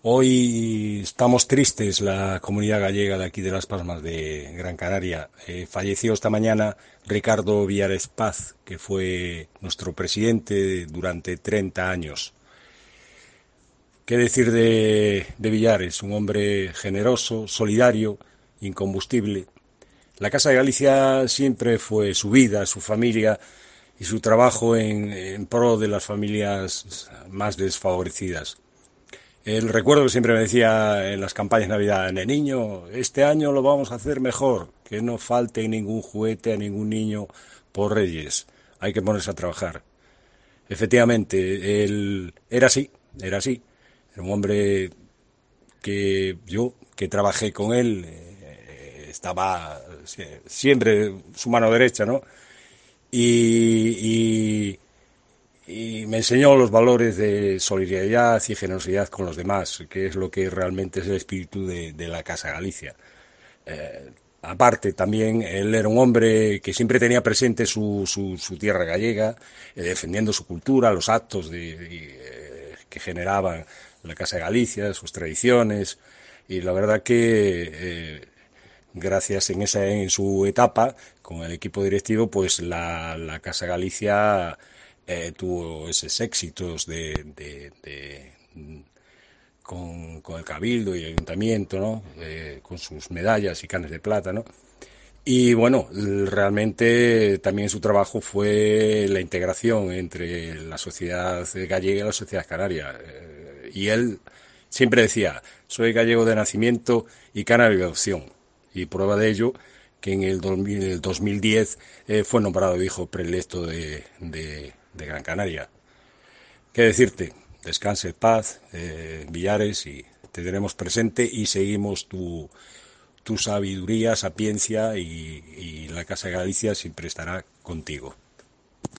Hoy estamos tristes, la comunidad gallega de aquí de Las Palmas de Gran Canaria. Falleció esta mañana Ricardo Villares Paz, que fue nuestro presidente durante 30 años. ¿Qué decir de Villares? Un hombre generoso, solidario, incombustible. La Casa de Galicia siempre fue su vida, su familia y su trabajo en pro de las familias más desfavorecidas. El recuerdo que siempre me decía en las campañas de Navidad, niño, este año lo vamos a hacer mejor, que no falte ningún juguete a ningún niño por Reyes, hay que ponerse a trabajar. Efectivamente, él era así, era un hombre que trabajé con él, estaba siempre su mano derecha, ¿no? Y, y me enseñó los valores de solidaridad y generosidad con los demás, que es lo que realmente es el espíritu de la Casa Galicia. Aparte, también él era un hombre que siempre tenía presente su tierra gallega, defendiendo su cultura, los actos que generaban la Casa de Galicia, sus tradiciones, y la verdad que gracias en su etapa con el equipo directivo, pues la Casa Galicia tuvo esos éxitos con el Cabildo y el Ayuntamiento, ¿no? Con sus medallas y canes de plata, ¿no? Y bueno, realmente también su trabajo fue la integración entre la sociedad gallega y la sociedad canaria. Y él siempre decía, soy gallego de nacimiento y canario de adopción. Y prueba de ello que en el 2010 fue nombrado hijo preelecto de Gran Canaria. ¿Qué decirte? Descanse en paz, Villares, y te tenemos presente y seguimos tu sabiduría, sapiencia y la Casa de Galicia siempre estará contigo.